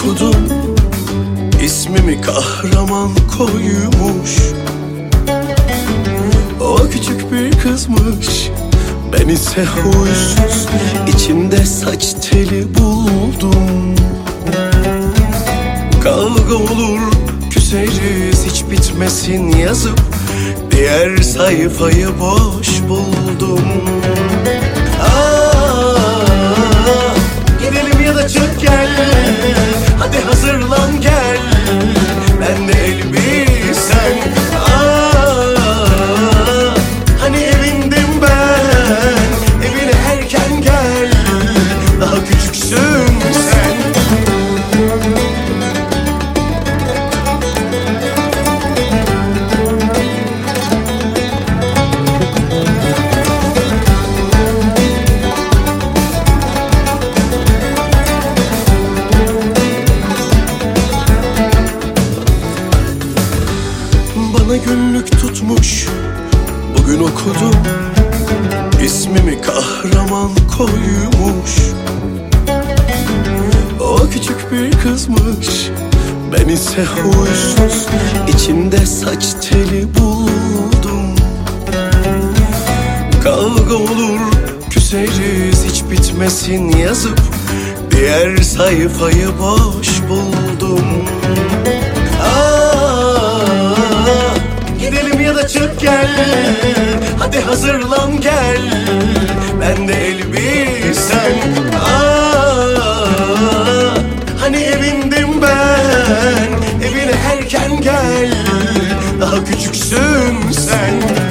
okudum, ismimi kahraman koymuş. O küçük bir kızmış, ben ise huysuz, içimde saç teli buldum. Kavga olur, küseriz, hiç bitmesin yazıp diğer sayfayı boş buldum. Gidelim ya da çık gel, hadi hazırlan gel, ben de elbisen. Hani evindim ben, evine erken gel, daha küçüksün sen. Bana günlük tutmuş, bugün okudum, ismimi kahraman koymuş. O küçük bir kızmış, ben ise huysuz, içimde saç teli buldum. Kavga olur, küseriz, hiç bitmesin yazıp diğer sayfayı boş buldum. Gidelim ya da çık gel, hadi hazırlan gel, ben de elbisen. Hani evindim ben, evine erken gel, daha küçüksün sen.